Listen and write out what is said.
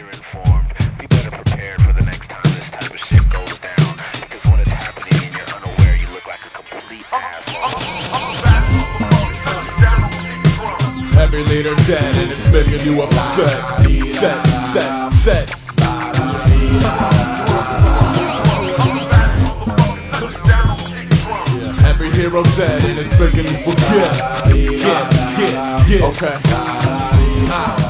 you're informed. Be better prepared for the next time this type of shit goes down. Because when it's happening and you're unaware, you look like a complete asshole. Every leader dead and it's making you upset. Set. Every hero dead and it's making you forget. Yeah. Okay.